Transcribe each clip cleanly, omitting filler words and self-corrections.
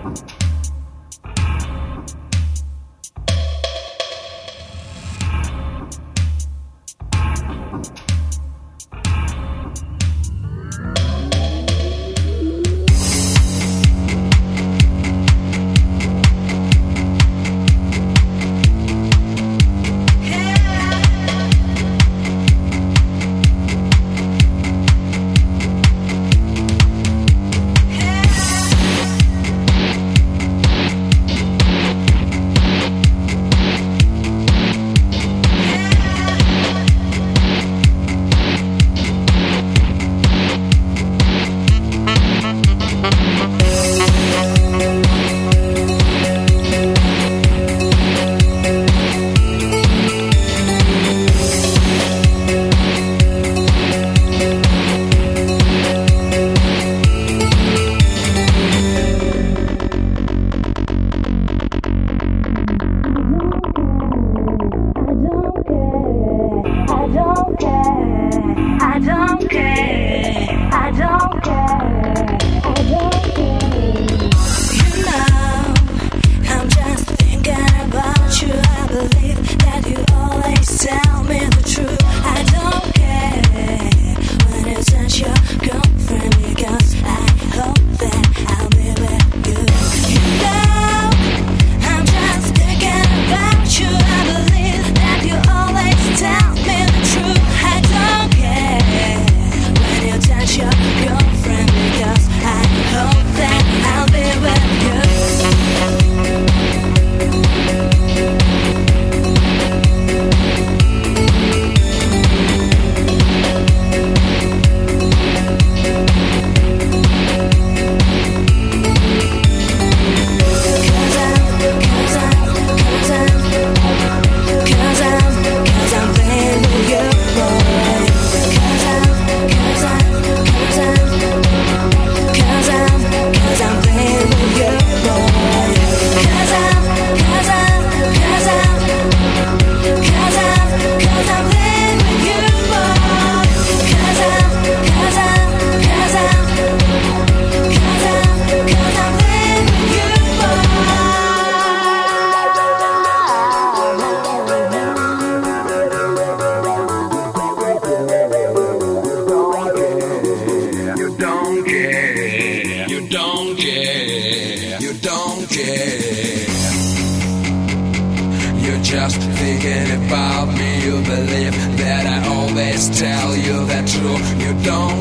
just thinking about me. You believe that I always tell you that true. You don't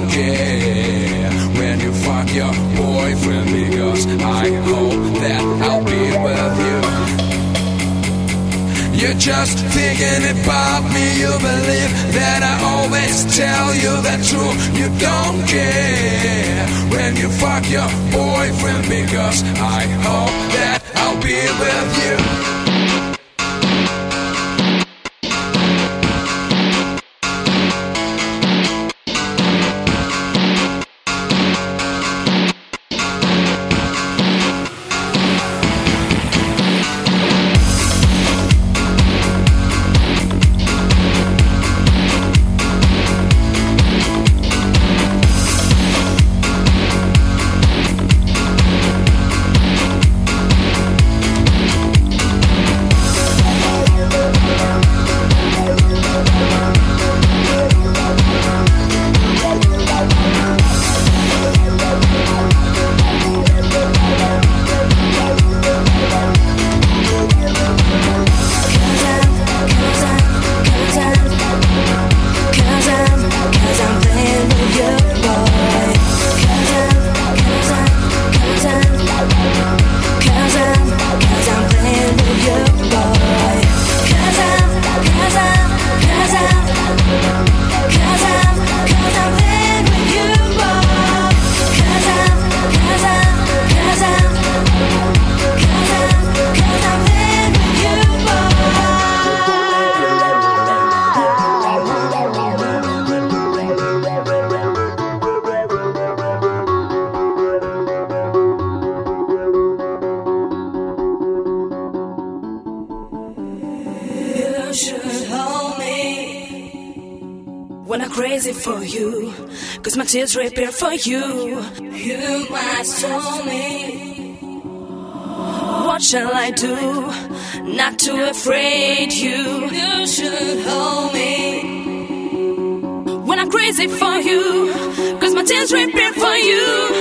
care when you fuck your boyfriend, because I hope that I'll be with you. You're just thinking about me. You believe that I always tell you that true. You don't care when you fuck your boyfriend, because I hope that I'll be with you. When I'm crazy for you, 'cause my tears repair for you. You might soul me What shall I do? Not too afraid you should hold me. When I'm crazy for you, 'cause my tears repeat for you.